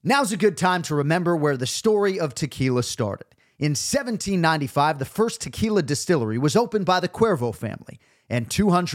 Now's a good time to remember where the story of tequila started. In 1795, the first tequila distillery was opened by the Cuervo family, and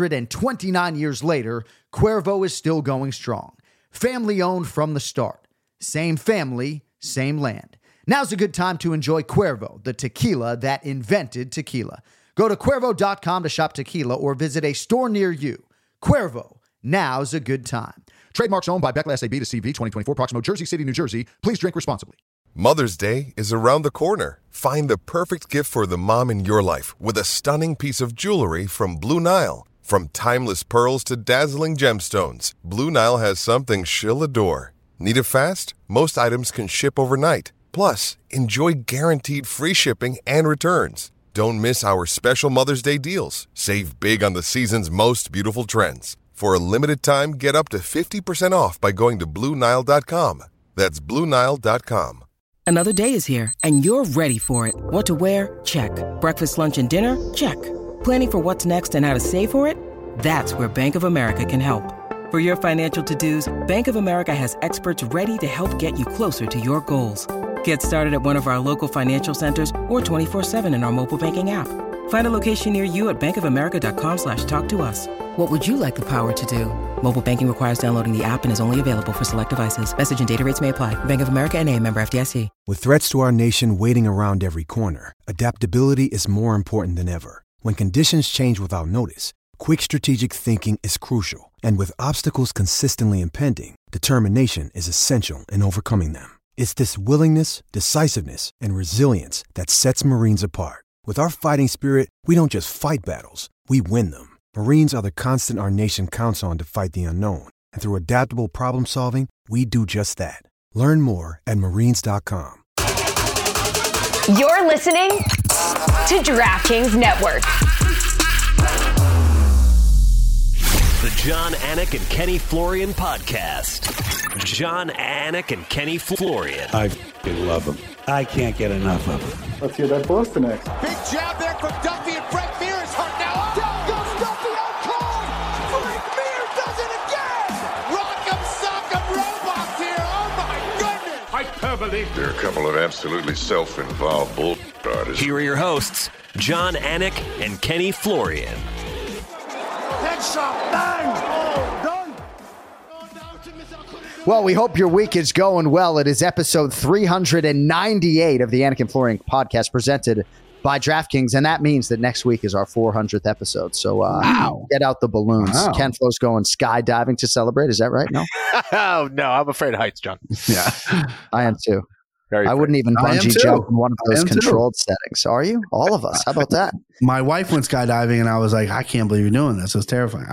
229 years later, Cuervo is still going strong. Family-owned from the start. Same family, same land. Now's a good time to enjoy Cuervo, the tequila that invented tequila. Go to Cuervo.com to shop tequila or visit a store near you. Cuervo, now's a good time. Trademarks owned by Beckley SAB to CV 2024, Proximo, Jersey City, New Jersey. Please drink responsibly. Mother's Day is around the corner. Find the perfect gift for the mom in your life with a stunning piece of jewelry from Blue Nile. From timeless pearls to dazzling gemstones, Blue Nile has something she'll adore. Need it fast? Most items can ship overnight. Plus, enjoy guaranteed free shipping and returns. Don't miss our special Mother's Day deals. Save big on the season's most beautiful trends. For a limited time, get up to 50% off by going to BlueNile.com. That's BlueNile.com. Another day is here, and you're ready for it. What to wear? Check. Breakfast, lunch, and dinner? Check. Planning for what's next and how to save for it? That's where Bank of America can help. For your financial to-dos, Bank of America has experts ready to help get you closer to your goals. Get started at one of our local financial centers or 24/7 in our mobile banking app. Find a location near you at bankofamerica.com/talktous. What would you like the power to do? Mobile banking requires downloading the app and is only available for select devices. Message and data rates may apply. Bank of America NA, member FDIC. With threats to our nation waiting around every corner, adaptability is more important than ever. When conditions change without notice, quick strategic thinking is crucial. And with obstacles consistently impending, determination is essential in overcoming them. It's this willingness, decisiveness, and resilience that sets Marines apart. With our fighting spirit, we don't just fight battles, we win them. Marines are the constant our nation counts on to fight the unknown. And through adaptable problem solving, we do just that. Learn more at Marines.com. You're listening to DraftKings Network. The John Anik and Kenny Florian podcast. John Anik and Kenny Florian. I love him. I can't get enough of him. Let's hear that Boston next. Big jab there from Duffy, and Frank Mir is hurt now. Down goes Duffy, out cold. Frank Mir does it again. Rock'em sock'em robots here. Oh my goodness. Hyperbole. There are a couple of absolutely self-involved bull artists. Here are your hosts, John Anik and Kenny Florian. Headshot, bang. Oh, done. Well, we hope your week is going well. It is episode 398 of the Anik and Florian podcast presented by DraftKings, and that means that next week is our 400th episode. So Get out the balloons. Wow. Ken Flo's going skydiving to celebrate. Is that right? No? Oh, no. I'm afraid of heights, John. Yeah. I am too. I wouldn't even bungee jump in one of those controlled settings. Are you? All of us. How about that? My wife went skydiving, and I was like, I can't believe you're doing this. It's terrifying.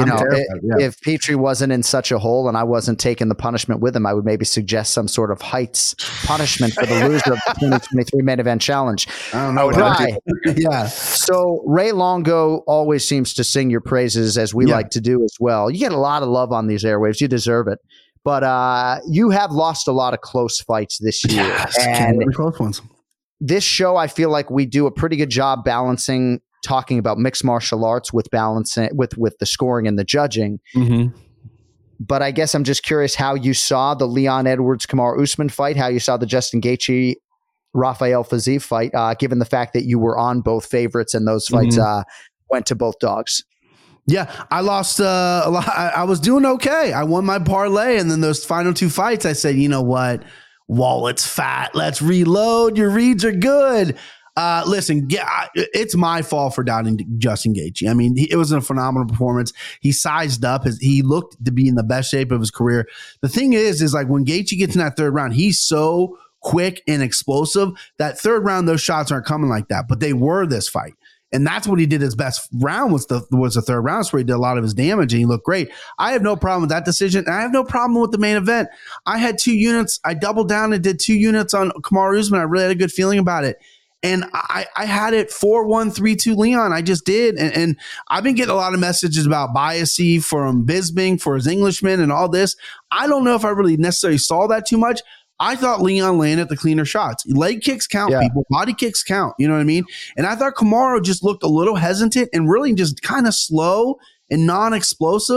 If Petrie wasn't in such a hole and I wasn't taking the punishment with him, I would maybe suggest some sort of heights punishment for the loser of the 2023 main event challenge. I don't know. Yeah. So Ray Longo always seems to sing your praises, as we like to do as well. You get a lot of love on these airwaves. You deserve it. But you have lost a lot of close fights this year. Yes, and close ones. This show, I feel like we do a pretty good job balancing talking about mixed martial arts with balancing with the scoring and the judging. Mm-hmm. But I guess I'm just curious how you saw the Leon Edwards-Kamaru Usman fight, how you saw the Justin Gaethje Rafael Fiziev fight, given the fact that you were on both favorites and those fights went to both dogs. Yeah, I lost a lot. I was doing okay. I won my parlay, and then those final two fights, I said, you know what? Wallet's fat. Let's reload. Your reads are good. Listen, it's my fault for doubting Justin Gaethje. I mean, it was a phenomenal performance. He sized up. He looked to be in the best shape of his career. The thing is like when Gaethje gets in that third round, he's so quick and explosive. That third round, those shots aren't coming like that, but they were this fight. And that's what he did. His best round was the third round, where he did a lot of his damage and he looked great. I have no problem with that decision. And I have no problem with the main event. I had 2 units. I doubled down and did 2 units on Kamaru Usman. I really had a good feeling about it. And I had it 4-1, 3-2 Leon. I just did. And I've been getting a lot of messages about biasy from Bisping for his Englishman and all this. I don't know if I really necessarily saw that too much. I thought Leon landed the cleaner shots. Leg kicks count, people. Body kicks count. You know what I mean? And I thought Kamaru just looked a little hesitant and really just kind of slow and non-explosive.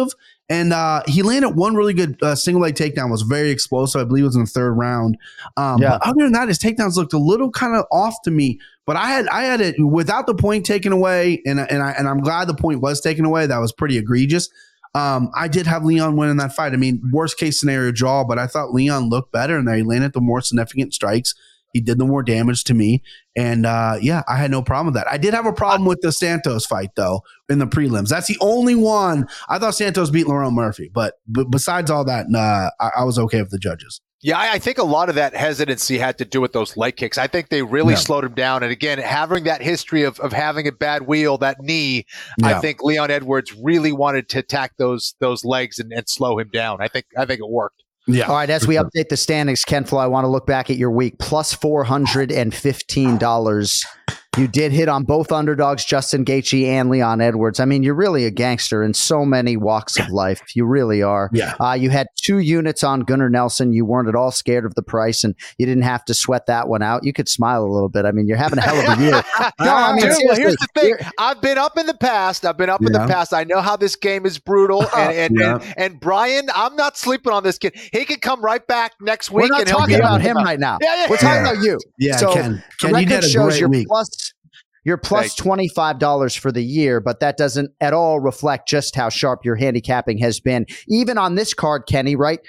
And he landed one really good single leg takedown, was very explosive. I believe it was in the third round. But other than that, his takedowns looked a little kind of off to me. But I had it without the point taken away, and I'm glad the point was taken away. That was pretty egregious. I did have Leon win in that fight. I mean, worst case scenario draw, but I thought Leon looked better, and he landed the more significant strikes. He did the more damage to me. And I had no problem with that. I did have a problem with the Santos fight, though, in the prelims. That's the only one. I thought Santos beat Lerone Murphy. But besides all that, I was okay with the judges. Yeah, I think a lot of that hesitancy had to do with those leg kicks. I think they really slowed him down. And again, having that history of having a bad wheel, that knee, I think Leon Edwards really wanted to attack those legs and slow him down. I think it worked. Yeah. All right. As we update the standings, Ken Flo, I want to look back at your week. Plus $415. You did hit on both underdogs, Justin Gaethje and Leon Edwards. I mean, you're really a gangster in so many walks of life. You really are. Yeah. You had 2 units on Gunnar Nelson. You weren't at all scared of the price, and you didn't have to sweat that one out. You could smile a little bit. I mean, you're having a hell of a year. No, I mean, well, here's the thing. I've been up in the past. In the past. I know how this game is brutal. And Brian, I'm not sleeping on this kid. He could come right back next week. We're not talking about him right now. We're talking about you. Yeah, so Ken, you did a great week. You're plus $25 for the year, but that doesn't at all reflect just how sharp your handicapping has been. Even on this card, Kenny, right?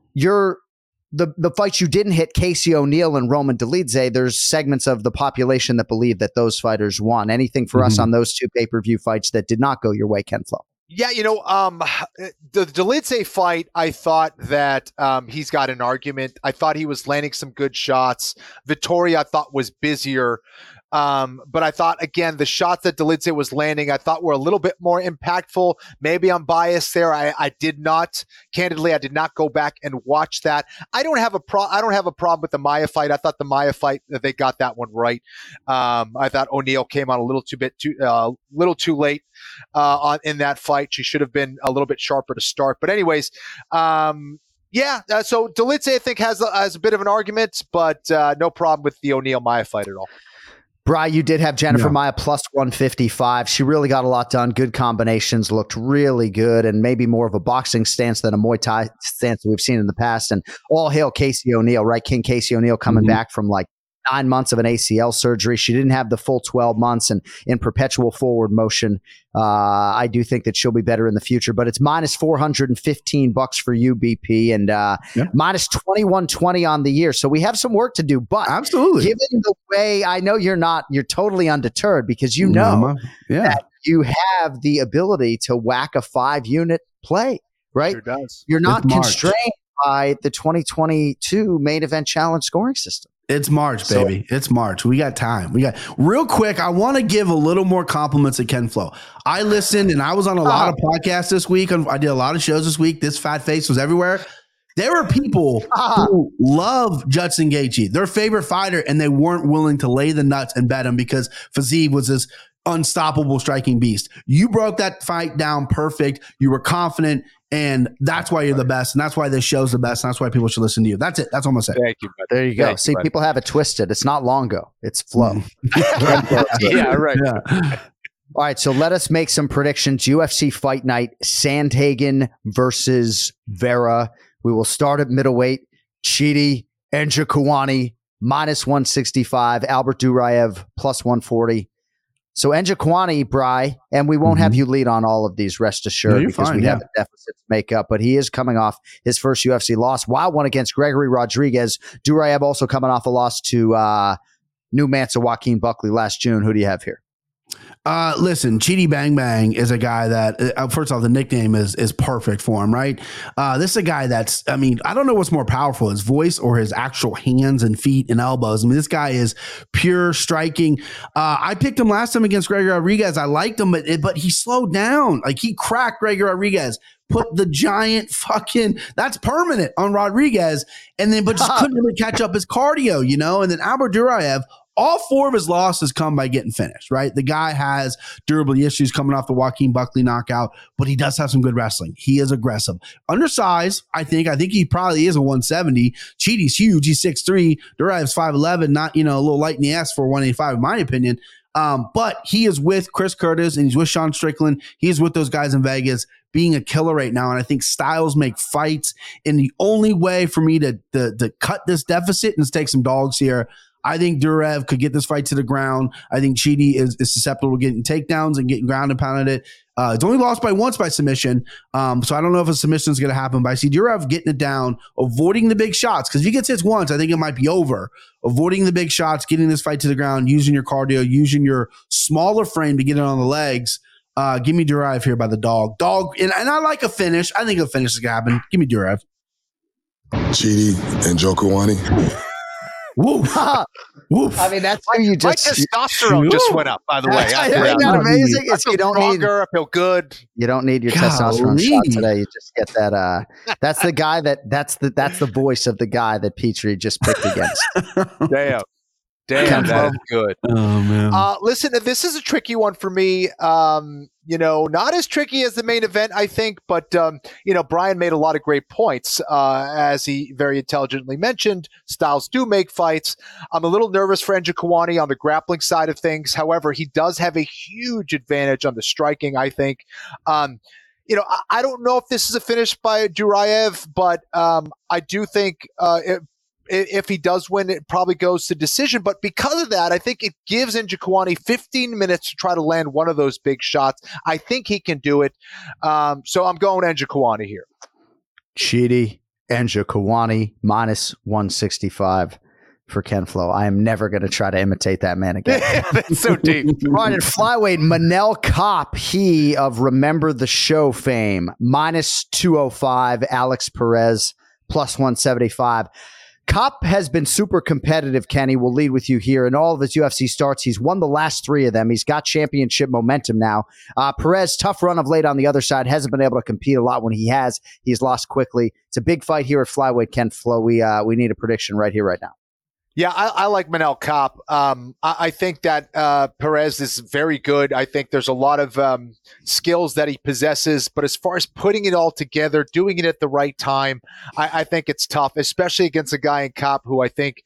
The fights you didn't hit, Casey O'Neill and Roman Dolidze, there's segments of the population that believe that those fighters won. Anything for us on those 2 pay-per-view fights that did not go your way, Ken Flo? Yeah, the Dolidze fight, I thought that he's got an argument. I thought he was landing some good shots. Vittoria, I thought, was busier. But I thought, again, the shots that Dolidze was landing, I thought were a little bit more impactful. Maybe I'm biased there. I did not go back and watch that. I don't have a problem with the Maia fight. I thought the Maia fight, they got that one right. I thought O'Neill came on a little too late in that fight. She should have been a little bit sharper to start. But anyways, so Dolidze, I think, has a bit of an argument, but no problem with the O'Neill Maia fight at all. Bri, you did have Jennifer Maia plus 155. She really got a lot done. Good combinations, looked really good, and maybe more of a boxing stance than a Muay Thai stance that we've seen in the past. And all hail Casey O'Neill, right? King Casey O'Neill coming back from like 9 months of an ACL surgery. She didn't have the full 12 months and in perpetual forward motion. I do think that she'll be better in the future, but it's minus $415 for you, BP, and minus 2120 on the year. So we have some work to do, but absolutely, given the way, I know you're totally undeterred because you know that you have the ability to whack a 5-unit play, right? Sure does. You're not constrained by the 2022 main event challenge scoring system. It's March, baby. It's March. We got time. Real quick, I want to give a little more compliments to Ken Flo. I listened and I was on a lot of podcasts this week. I did a lot of shows this week. This fat face was everywhere. There were people who love Justin Gaethje, their favorite fighter, and they weren't willing to lay the nuts and bet him because Fiziev was this unstoppable striking beast. You broke that fight down perfect. You were confident, and that's why you're the best, and that's why this show's the best, and that's why people should listen to you. That's it. That's all I'm going to say. Thank you, buddy. There you go. See, people have it twisted. It's not Longo. It's Flo. Yeah, right. Yeah. All right, so let us make some predictions. UFC Fight Night, Sandhagen versus Vera. We will start at middleweight. Chidi Njokuani, minus 165. Albert Duraev, plus 140. So Njokuani, Bri, and we won't have you lead on all of these, rest assured, because we have a deficit to make up. But he is coming off his first UFC loss. Wild one against Gregory Rodriguez. Duraev also coming off a loss to new Mansa Joaquin Buckley last June. Who do you have here? Listen, Chidi Bang Bang is a guy that, first off, the nickname is perfect for him, right? This is a guy that's, I mean, I don't know what's more powerful, his voice or his actual hands and feet and elbows. I mean, this guy is pure striking. I picked him last time against Gregory Rodriguez. I liked him, but he slowed down. Like, he cracked Gregory Rodriguez, put the giant that's permanent on Rodriguez, and then, but just couldn't really catch up his cardio, you know? And then Albert Duraev, all 4 of his losses come by getting finished, right? The guy has durability issues coming off the Joaquin Buckley knockout, but he does have some good wrestling. He is aggressive. Undersized, I think he probably is a 170. Chidi's huge. He's 6'3". Duraev's 5'11", not, a little light in the ass for 185, in my opinion. But he is with Chris Curtis and he's with Sean Strickland. He's with those guys in Vegas, being a killer right now. And I think styles make fights. And the only way for me to cut this deficit and take some dogs here, I think Durev could get this fight to the ground. I think Chidi is susceptible to getting takedowns and getting ground and pounded it. It's only lost once by submission. So I don't know if a submission is going to happen, but I see Durev getting it down, avoiding the big shots. Because if he gets hits once, I think it might be over. Avoiding the big shots, getting this fight to the ground, using your cardio, using your smaller frame to get it on the legs. Give me Durev here by the dog. And I like a finish. I think a finish is going to happen. Give me Durev. Chidi and Njokuani. Woof. Woof. I mean, that's who you just. My testosterone just went up, by the way. Isn't that amazing? I feel stronger. I feel good. You don't need your testosterone shot today. You just get that. That's the guy that's the voice of the guy that Petrie just picked against. Damn, that's good. Oh man. Listen, this is a tricky one for me. Not as tricky as the main event, I think, but Brian made a lot of great points. As he very intelligently mentioned, styles do make fights. I'm a little nervous for Njokuani on the grappling side of things. However, he does have a huge advantage on the striking, I think. I don't know if this is a finish by Duraev, but I do think if he does win, it probably goes to decision. But because of that, I think it gives Njokuani 15 minutes to try to land one of those big shots. I think he can do it. So I'm going Njokuani here. Chidi, Njokuani, minus 165 for Ken Flo. I am never going to try to imitate that man again. That's so deep. Right, at flyweight, Manel Kopp, he of Remember the Show fame, minus 205. Alex Perez, plus 175. Kopp has been super competitive, Kenny. We'll lead with you here. In all of his UFC starts, he's won the last 3 of them. He's got championship momentum now. Perez, tough run of late on the other side. Hasn't been able to compete a lot. When he has, he's lost quickly. It's a big fight here at flyweight, Ken Flo. We need a prediction right here, right now. Yeah, I like Manel Kopp. I think that Perez is very good. I think there's a lot of skills that he possesses, but as far as putting it all together, doing it at the right time, I think it's tough, especially against a guy in Kopp who I think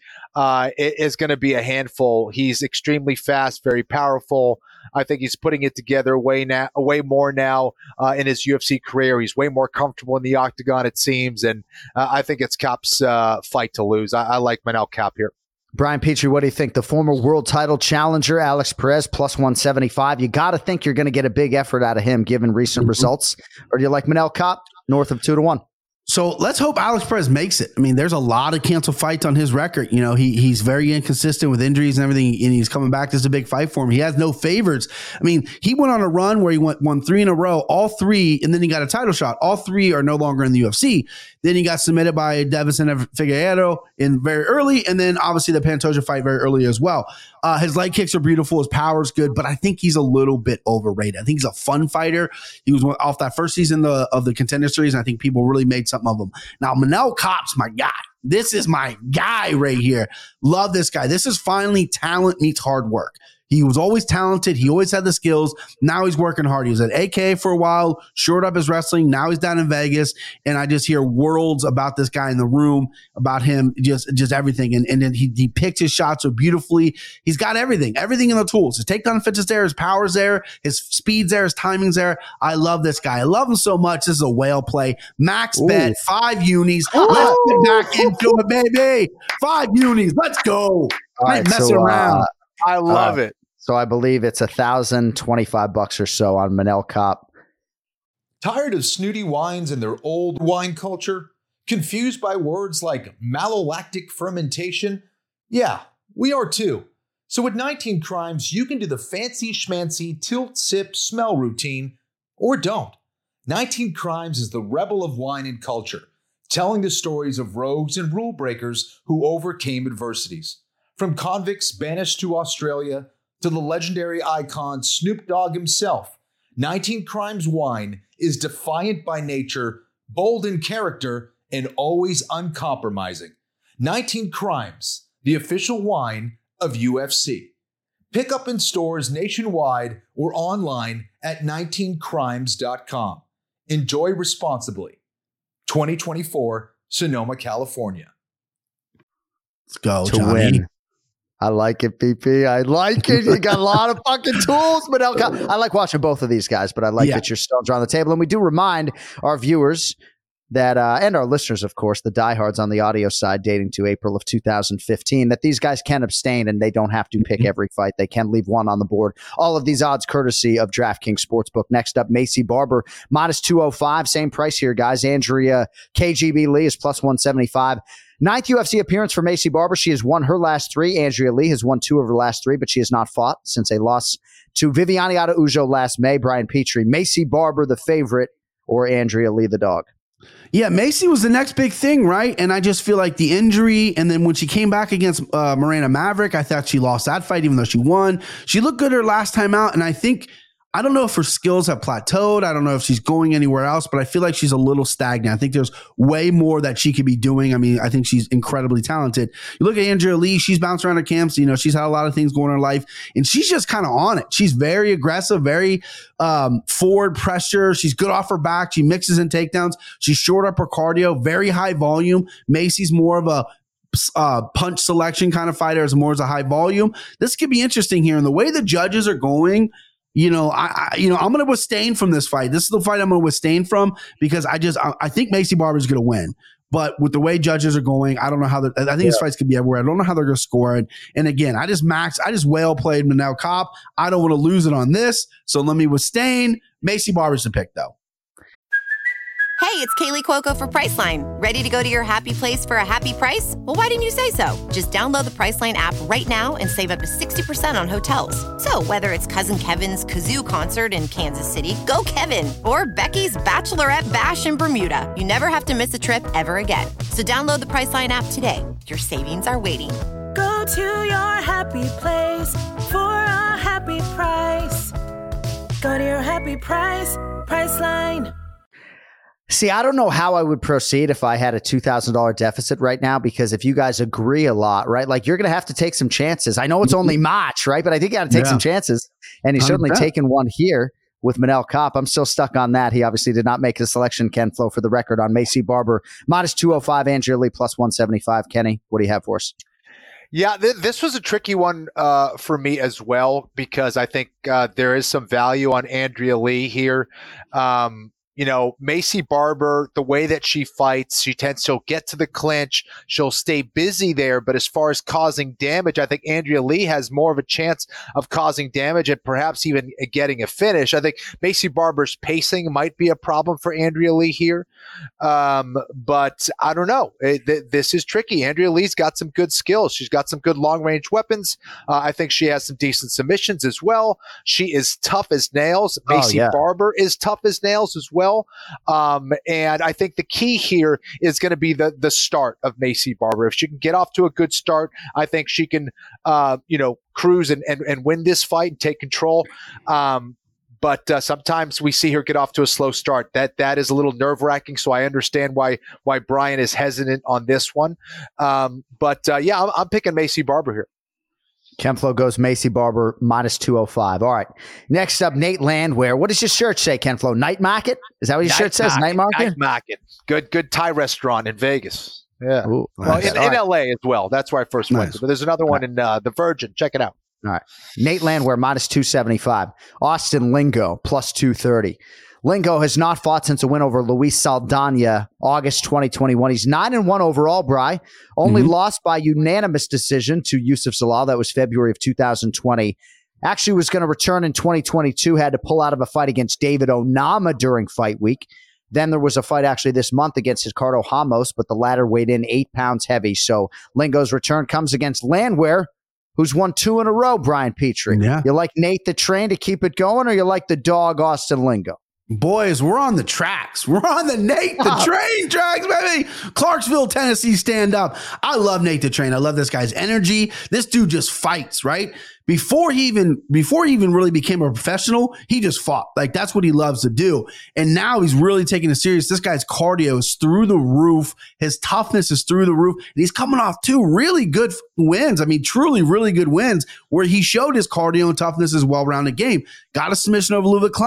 is going to be a handful. He's extremely fast, very powerful. I think he's putting it together way more now in his UFC career. He's way more comfortable in the octagon, it seems, and I think it's Kopp's fight to lose. I like Manel Kopp here. Brian Petrie, what do you think? The former world title challenger, Alex Perez, plus 175. You got to think you're going to get a big effort out of him given recent results. Or do you like Manel Kopp, north of 2-1? So let's hope Alex Perez makes it. I mean, there's a lot of canceled fights on his record. He's very inconsistent with injuries and everything, and he's coming back. This is a big fight for him. He has no favorites. I mean, he went on a run where he won 3 in a row, all 3, and then he got a title shot. All 3 are no longer in the UFC. Then he got submitted by Davison Figueiredo in very early, and then obviously the Pantoja fight very early as well. His leg kicks are beautiful. His power is good, but I think he's a little bit overrated. I think he's a fun fighter. He was off that first season of the Contender Series, and I think people really made something of him. Now, Manel Kopp's my guy. This is my guy right here. Love this guy. This is finally talent meets hard work. He was always talented. He always had the skills. Now he's working hard. He was at AK for a while, shored up his wrestling. Now he's down in Vegas, and I just hear worlds about this guy in the room, about him, just everything. And then he picks his shots so beautifully. He's got everything in the tools. His takedown fitness there, his power's there, his speed's there, his timing's there. I love this guy. I love him so much. This is a whale play. Max bet, 5 unis. Let's get back into it, baby. 5 unis. Let's go. I ain't messing around. I love it. So I believe it's $1,025 or so on Manel Kopp. Tired of snooty wines and their old wine culture? Confused by words like malolactic fermentation? Yeah, we are too. So with 19 Crimes, you can do the fancy schmancy tilt, sip, smell routine, or don't. 19 Crimes is the rebel of wine and culture, telling the stories of rogues and rule breakers who overcame adversities. From convicts banished to Australia to the legendary icon Snoop Dogg himself, 19 Crimes wine is defiant by nature, bold in character, and always uncompromising. 19 Crimes, the official wine of UFC. Pick up in stores nationwide or online at 19crimes.com. Enjoy responsibly. 2024, Sonoma, California. Let's go, to Johnny. Win. I like it, PP. I like it. You got a lot of fucking tools, but I like watching both of these guys, but I like that your stones are on the table. And we do remind our viewers that, and our listeners, of course, the diehards on the audio side dating to April of 2015, that these guys can abstain and they don't have to pick every fight. They can leave one on the board. All of these odds courtesy of DraftKings Sportsbook. Next up, Maycee Barber, minus 205. Same price here, guys. Andrea KGB Lee is plus 175. Ninth UFC appearance for Maycee Barber. She has won her last 3. Andrea Lee has won 2 of her last 3, but she has not fought since a loss to Viviane Araujo last May. Brian Petrie, Maycee Barber, the favorite, or Andrea Lee, the dog? Yeah, Maycee was the next big thing, right? And I just feel like the injury, and then when she came back against Miranda Maverick, I thought she lost that fight, even though she won. She looked good her last time out, and I don't know if her skills have plateaued. I don't know if she's going anywhere else, but I feel like she's a little stagnant. I think there's way more that she could be doing. I mean, I think she's incredibly talented. You look at Andrea Lee, she's bounced around her camps. She's had a lot of things going in her life, and she's just kind of on it. She's very aggressive, very forward pressure. She's good off her back. She mixes in takedowns. She's short up her cardio, very high volume. Macy's more of a punch selection kind of fighter, as more as a high volume. This could be interesting here. And the way the judges are going, I'm going to abstain from this fight. This is the fight I'm going to abstain from because I think Maycee Barber is going to win. But with the way judges are going, I don't know how I think this fights could be everywhere. I don't know how they're going to score it. And again, I just whale played Manel Kape. I don't want to lose it on this. So let me abstain. Maycee Barber's the pick, though. Hey, it's Kaylee Cuoco for Priceline. Ready to go to your happy place for a happy price? Well, why didn't you say so? Just download the Priceline app right now and save up to 60% on hotels. So whether it's Cousin Kevin's Kazoo Concert in Kansas City, go Kevin, or Becky's Bachelorette Bash in Bermuda, you never have to miss a trip ever again. So download the Priceline app today. Your savings are waiting. Go to your happy place for a happy price. Go to your happy price, Priceline. See, I don't know how I would proceed if I had a $2,000 deficit right now, because if you guys agree a lot, right, like you're going to have to take some chances. I know it's only March, right, but I think you got to take some chances. And he's certainly taken one here with Manel Kape. I'm still stuck on that. He obviously did not make the selection, Ken Flo, for the record, on Maycee Barber. Minus 205, Andrea Lee, plus 175. Kenny, what do you have for us? Yeah, this was a tricky one for me as well, because I think there is some value on Andrea Lee here. Maycee Barber, the way that she fights, she tends to get to the clinch. She'll stay busy there. But as far as causing damage, I think Andrea Lee has more of a chance of causing damage and perhaps even getting a finish. I think Maycee Barber's pacing might be a problem for Andrea Lee here. But I don't know. This is tricky. Andrea Lee's got some good skills. She's got some good long-range weapons. I think she has some decent submissions as well. She is tough as nails. Maycee Barber is tough as nails as well. And I think the key here is going to be the start of Maycee Barber. If she can get off to a good start, I think she can, cruise and win this fight and take control. But sometimes we see her get off to a slow start. That is a little nerve-wracking, so I understand why Brian is hesitant on this one. I'm picking Maycee Barber here. Ken Flo goes Maycee Barber, minus 205. All right. Next up, Nate Landwehr. What does your shirt say, Ken Flo? Night Market? Is that what your shirt says? Night Market? Night Market. Good Thai restaurant in Vegas. Yeah. Ooh, nice. Well, in LA as well. That's where I first went. But there's another one in the Virgin. Check it out. All right. Nate Landwehr, minus 275. Austin Lingo, plus 230. Lingo has not fought since a win over Luis Saldana, August 2021. He's 9-1 overall, Bri. Only lost by unanimous decision to Yusuf Zalal. That was February of 2020. Actually was going to return in 2022, had to pull out of a fight against David Onama during fight week. Then there was a fight actually this month against Ricardo Ramos, but the latter weighed in 8 pounds heavy. So Lingo's return comes against Landwehr, who's won 2 in a row, Brian Petrie. Yeah. You like Nate the Train to keep it going, or you like the dog Austin Lingo? Boys, we're on the tracks. We're on the Nate the Train tracks, baby. Clarksville, Tennessee, stand up. I love Nate the Train. I love this guy's energy. This dude just fights, right? Before he even really became a professional, he just fought. Like, that's what he loves to do. And now he's really taking it serious. This guy's cardio is through the roof. His toughness is through the roof. And he's coming off 2 really good wins. I mean, truly really good wins where he showed his cardio and toughness as well-rounded game. Got a submission over Ludwig Klein.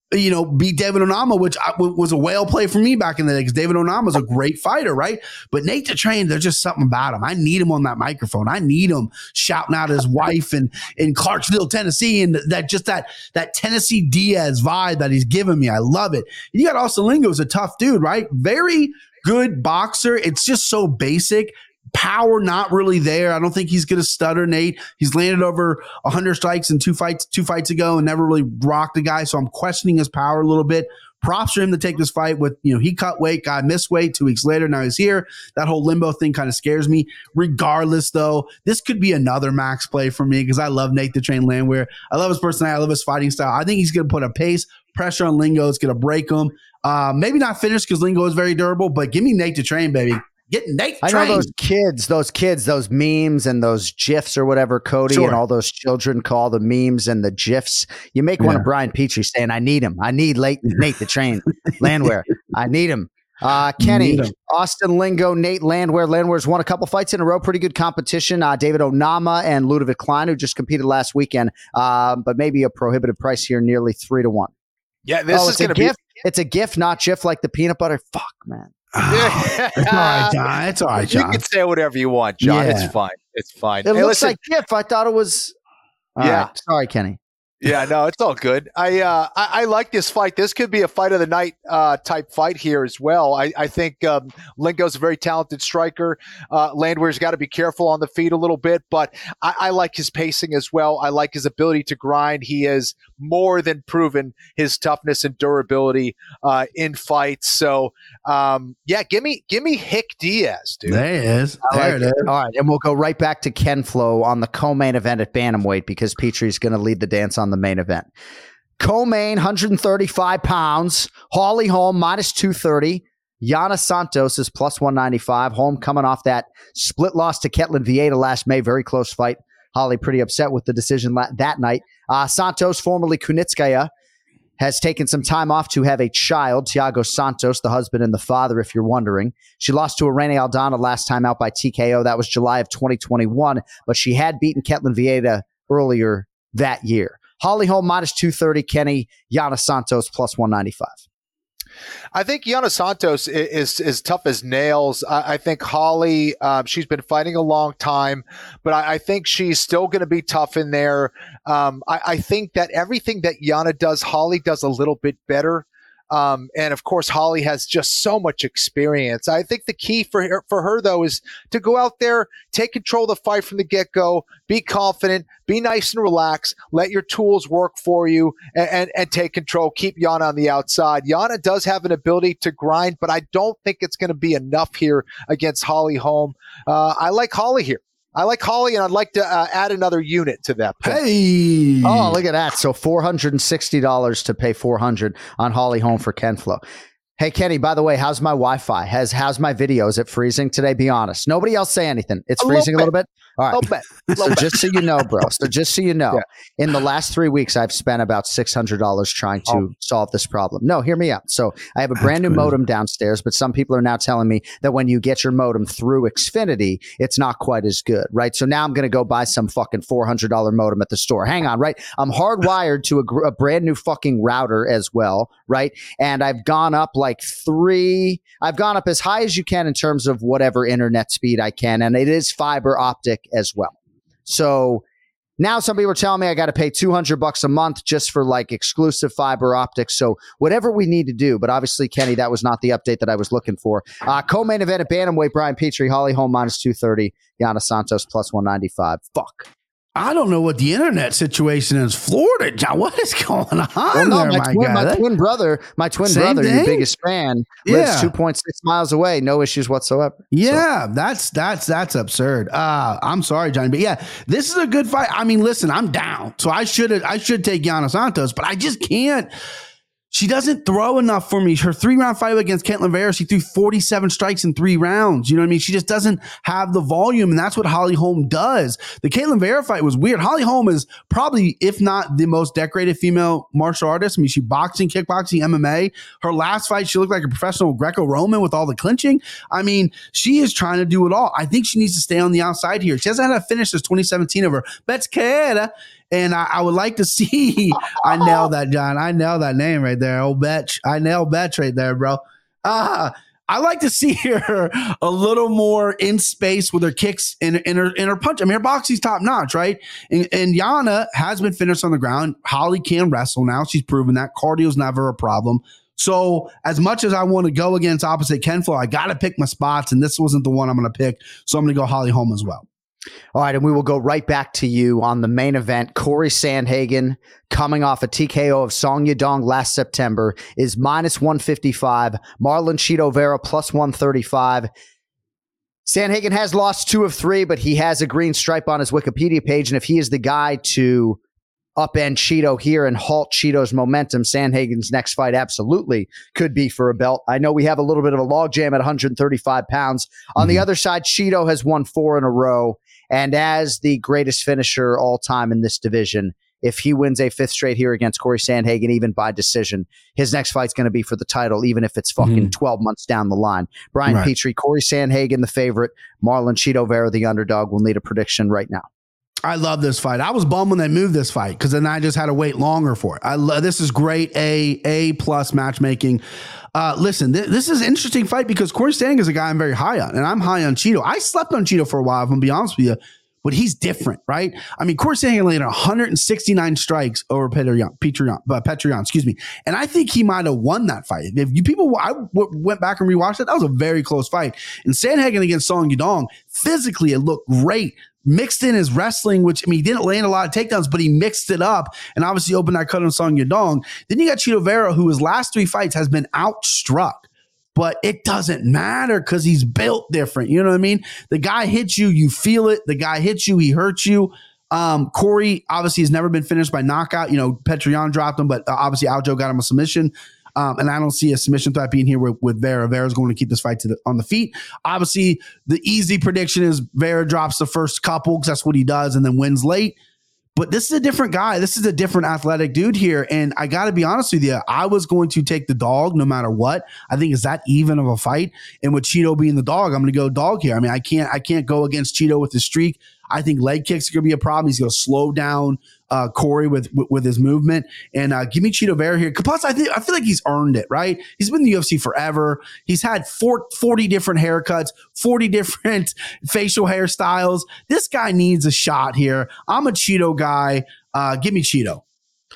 beat David Onama, which was a whale play for me back in the day because David Onama is a great fighter, right? But Nate the Train, there's just something about him. I need him on that microphone. I need him shouting out his wife in Clarksville, Tennessee, and that Tennessee Diaz vibe that he's giving me. I love it. And you got Austin Lingo, who's a tough dude, right? Very good boxer. It's just so basic. Power not really there. I don't think he's going to stutter, Nate. He's landed over 100 strikes in two fights ago and never really rocked a guy. So I'm questioning his power a little bit. Props for him to take this fight with, he cut weight, got missed weight 2 weeks later. Now he's here. That whole limbo thing kind of scares me. Regardless, though, this could be another max play for me because I love Nate the Train Landwehr. I love his personality. I love his fighting style. I think he's going to put a pace, pressure on Lingo. It's going to break him. Maybe not finish because Lingo is very durable, but give me Nate the Train, baby. Get Nate I know those memes and those GIFs or whatever Cody and all those children call the memes and the GIFs. You make one of Brian Petrie saying, I need him. I need Nate the Train Landwehr. I need him. Kenny, Austin Lingo, Nate Landwehr. Landwehr's won a couple fights in a row. Pretty good competition. David Onama and Ludovic Klein, who just competed last weekend, but maybe a prohibitive price here, nearly 3-1. Yeah, this is going to be. It's a GIF, not GIF like the peanut butter. Fuck, man. It's all right, John. It's all right, John. You can say whatever you want, John. Yeah. It's fine. It's fine. It looks like GIF. I thought it was. All right. Sorry, Kenny. Yeah, no, it's all good. I like this fight. This could be a fight of the night type fight here as well. I think Lingo's a very talented striker. Landwehr's got to be careful on the feet a little bit, but I like his pacing as well. I like his ability to grind. He has more than proven his toughness and durability in fights. So, give me Hick Diaz, dude. There it is. There it is. All right, and we'll go right back to Ken Flo on the co-main event at bantamweight because Petrie's going to lead the dance on the main event. Co-main, 135 pounds. Holly Holm, minus 230. Yana Santos is plus 195. Holm coming off that split loss to Ketlin Vieira last May. Very close fight. Holly pretty upset with the decision that night. Santos, formerly Kunitskaya, has taken some time off to have a child, Thiago Santos, the husband and the father, if you're wondering. She lost to Irene Aldana last time out by TKO. That was July of 2021, but she had beaten Ketlin Vieira earlier that year. Holly Holm, minus 230. Kenny, Yana Santos, plus 195. I think Yana Santos is tough as nails. I think Holly, she's been fighting a long time, but I think she's still going to be tough in there. I think that everything that Yana does, Holly does a little bit better. And of course, Holly has just so much experience. I think the key for her though is to go out there, take control of the fight from the get-go, be confident, be nice and relaxed, let your tools work for you, and take control. Keep Yana on the outside. Yana does have an ability to grind, but I don't think it's going to be enough here against Holly Holm. I like Holly here. I like Holly, and I'd like to add another unit to that. Hey! Oh, look at that. So $460 to pay $400 on Holly Holm for Ken Flo. Hey, Kenny, by the way, how's my Wi-Fi? How's my video? Is it freezing today? Be honest. Nobody else say anything. It's freezing a little bit? All right. So just so you know, bro. So just so you know, in the last 3 weeks, I've spent about $600 trying to solve this problem. No, hear me out. So I have a brand new modem downstairs, but some people are now telling me that when you get your modem through Xfinity, it's not quite as good, right? So now I'm going to go buy some fucking $400 modem at the store. Hang on, right? I'm hardwired to a brand new fucking router as well, right? And I've gone up I've gone up as high as you can in terms of whatever internet speed I can, and it is fiber optic as well. So now some people are telling me I got to pay $200 a month just for like exclusive fiber optics. So whatever we need to do, but obviously, Kenny, that was not the update that I was looking for. Co-main event at bantamweight, Brian Petrie, Holly Holm minus 230, Yana Santos plus 195. Fuck. I don't know what the internet situation is. Florida, John, what is going on there, my twin brother, your biggest fan, lives 2.6 miles away. No issues whatsoever. Yeah, so. that's absurd. I'm sorry, John, but yeah, this is a good fight. I mean, listen, I'm down, so I should take Yana Santos, but I just can't. She doesn't throw enough for me. Her 3-round fight against Ketlin Vieira, she threw 47 strikes in 3 rounds. You know what I mean? She just doesn't have the volume, and that's what Holly Holm does. The Ketlin Vieira fight was weird. Holly Holm is probably, if not the most decorated female martial artist. I mean, she boxing, kickboxing, MMA. Her last fight, she looked like a professional Greco-Roman with all the clinching. I mean, she is trying to do it all. I think she needs to stay on the outside here. She hasn't had a finish since 2017 over Betskera. And I would like to see, I nailed that, John. I nailed that name right there. Old Betch. I nailed Betch right there, bro. I like to see her a little more in space with her kicks and her punch. I mean, her boxing's top notch, right? And Yana has been finished on the ground. Holly can wrestle now. She's proven that. Cardio's never a problem. So as much as I want to go against opposite Ken Flo, I got to pick my spots, and this wasn't the one I'm going to pick. So I'm going to go Holly Holm as well. All right, and we will go right back to you on the main event. Corey Sandhagen, coming off a TKO of Song Yadong last September, is minus 155. Marlon Chito Vera plus 135. Sandhagen has lost 2 of 3, but he has a green stripe on his Wikipedia page, and if he is the guy to upend Chito here and halt Chito's momentum, Sandhagen's next fight absolutely could be for a belt. I know we have a little bit of a logjam at 135 pounds. On the other side, Chito has won 4 in a row. And as the greatest finisher all time in this division, if he wins a 5th straight here against Corey Sandhagen, even by decision, his next fight's going to be for the title, even if it's fucking 12 months down the line. Brian Petrie, Corey Sandhagen, the favorite. Marlon Chito Vera, the underdog. We'll need a prediction right now. I love this fight. I was bummed when they moved this fight because then I just had to wait longer for it. This is great A+ matchmaking. Listen, this is an interesting fight because Corey Sandhagen is a guy I'm very high on, and I'm high on Chito. I slept on Chito for a while, if I'm be honest with you, but he's different, right? I mean, Corey Sandhagen laid 169 strikes over Petrion, excuse me, and I think he might have won that fight. If you people, I went back and rewatched it. That was a very close fight. And Sandhagen against Song Yadong, physically, it looked great. Mixed in his wrestling, which, I mean, he didn't land a lot of takedowns, but he mixed it up and obviously opened that cut on Song Yadong. Then you got Chito Vera, who his last 3 fights has been outstruck, but it doesn't matter because he's built different. You know what I mean? The guy hits you, you feel it. The guy hits you, he hurts you. Corey obviously has never been finished by knockout. You know, Petrion dropped him, but obviously Aljo got him a submission. And I don't see a submission threat being here with Vera. Vera's going to keep this fight on the feet. Obviously, the easy prediction is Vera drops the first couple because that's what he does and then wins late. But this is a different guy. This is a different athletic dude here. And I got to be honest with you, I was going to take the dog no matter what. I think it's that even of a fight. And with Chito being the dog, I'm going to go dog here. I mean, I can't go against Chito with his streak. I think leg kicks are going to be a problem. He's going to slow down Corey with his movement. And give me Chito Vera here. Plus, I feel like he's earned it, right? He's been in the UFC forever. He's had 40 different haircuts, 40 different facial hairstyles. This guy needs a shot here. I'm a Chito guy. Give me Chito.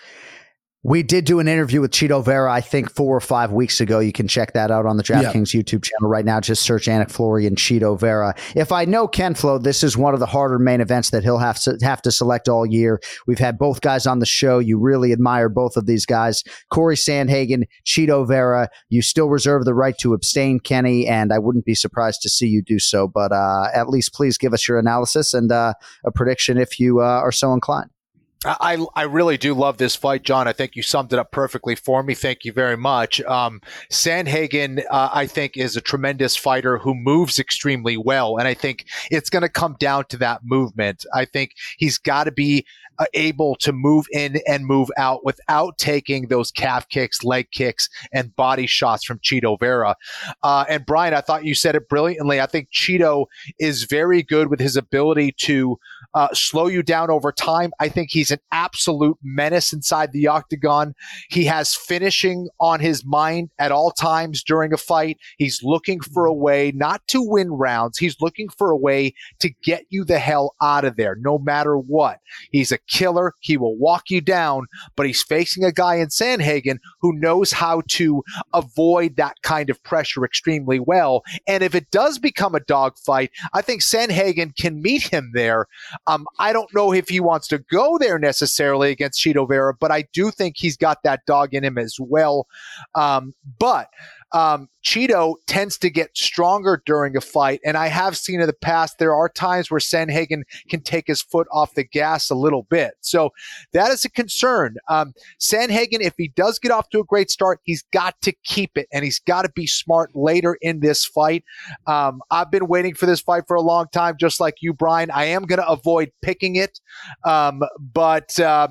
We did do an interview with Chito Vera, I think 4 or 5 weeks ago. You can check that out on the DraftKings YouTube channel right now. Just search Anik Florian Chito Vera. If I know Ken Flo, this is one of the harder main events that he'll have to select all year. We've had both guys on the show. You really admire both of these guys. Corey Sandhagen, Chito Vera. You still reserve the right to abstain, Kenny, and I wouldn't be surprised to see you do so. But at least please give us your analysis and a prediction if you are so inclined. I really do love this fight, John. I think you summed it up perfectly for me. Thank you very much. Sandhagen, I think, is a tremendous fighter who moves extremely well. And I think it's going to come down to that movement. I think he's got to be able to move in and move out without taking those calf kicks, leg kicks, and body shots from Chito Vera. And Brian, I thought you said it brilliantly. I think Chito is very good with his ability to slow you down over time. I think he's an absolute menace inside the octagon. He has finishing on his mind at all times during a fight. He's looking for a way not to win rounds. He's looking for a way to get you the hell out of there, no matter what. He's a killer. He will walk you down, but he's facing a guy in Sandhagen who knows how to avoid that kind of pressure extremely well. And if it does become a dogfight, I think Sandhagen can meet him there. I don't know if he wants to go there necessarily against Chito Vera, but I do think he's got that dog in him as well. But Chito tends to get stronger during a fight, and I have seen in the past there are times where Sandhagen can take his foot off the gas a little bit. So that is a concern. Sandhagen, if he does get off to a great start, he's got to keep it, and he's got to be smart later in this fight. I've been waiting for this fight for a long time, just like you, Brian. I am going to avoid picking it, but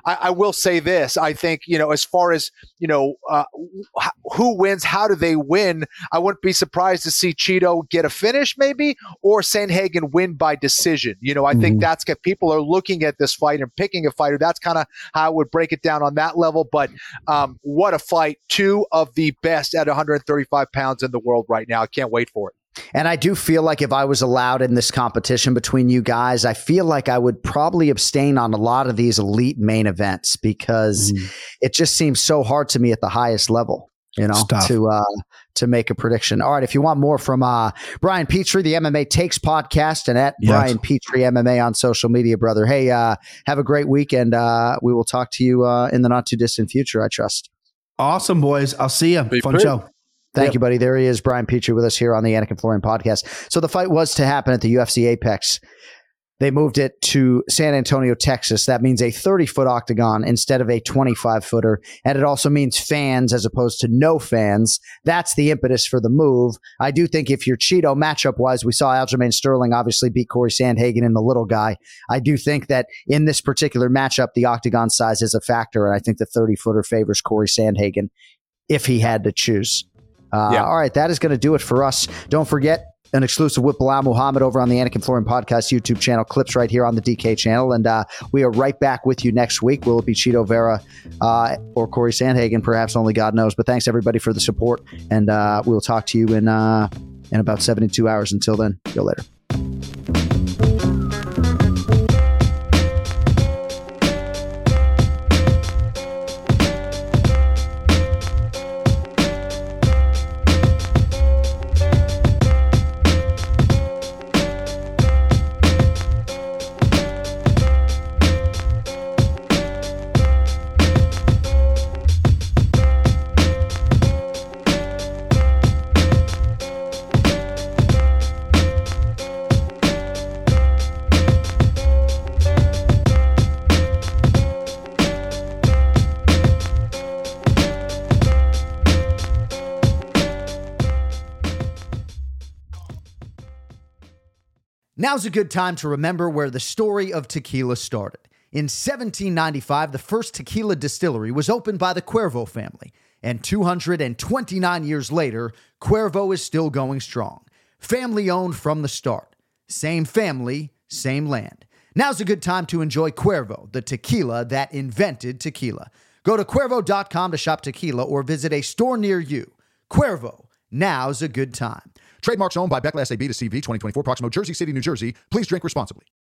I will say this. I think, as far as, who wins, how do they win? I wouldn't be surprised to see Cheeto get a finish maybe, or Sandhagen win by decision. I think that's if people are looking at this fight and picking a fighter, that's kind of how I would break it down on that level. But what a fight. Two of the best at 135 pounds in the world right now. I can't wait for it. And I do feel like if I was allowed in this competition between you guys, I feel like I would probably abstain on a lot of these elite main events because it just seems so hard to me at the highest level, to make a prediction. All right. If you want more from Brian Petrie, the MMA Takes podcast, and at Brian Petrie MMA on social media, brother. Hey, have a great weekend. We will talk to you in the not too distant future, I trust. Awesome, boys. I'll see you. Fun show. Thank you, buddy. There he is, Brian Petrie, with us here on the Anik and Florian podcast. So the fight was to happen at the UFC Apex. They moved it to San Antonio, Texas. That means a 30-foot octagon instead of a 25-footer. And it also means fans as opposed to no fans. That's the impetus for the move. I do think if you're Cheeto matchup-wise, we saw Aljamain Sterling obviously beat Corey Sandhagen in the little guy. I do think that in this particular matchup, the octagon size is a factor, and I think the 30-footer favors Corey Sandhagen if he had to choose. All right, that is going to do it for us. Don't forget, an exclusive with Bilal Muhammad over on the Anik and Florian podcast YouTube channel, clips right here on the DK channel. And we are right back with you next week. Will it be Cheeto Vera or Corey Sandhagen? Perhaps, only God knows. But thanks, everybody, for the support. And we'll talk to you in about 72 hours. Until then, see you later. Now's a good time to remember where the story of tequila started. In 1795, the first tequila distillery was opened by the Cuervo family, and 229 years later, Cuervo is still going strong. Family-owned from the start. Same family, same land. Now's a good time to enjoy Cuervo, the tequila that invented tequila. Go to Cuervo.com to shop tequila or visit a store near you. Cuervo, now's a good time. Trademarks owned by Beckley SAB to CV 2024, Proximo, Jersey City, New Jersey. Please drink responsibly.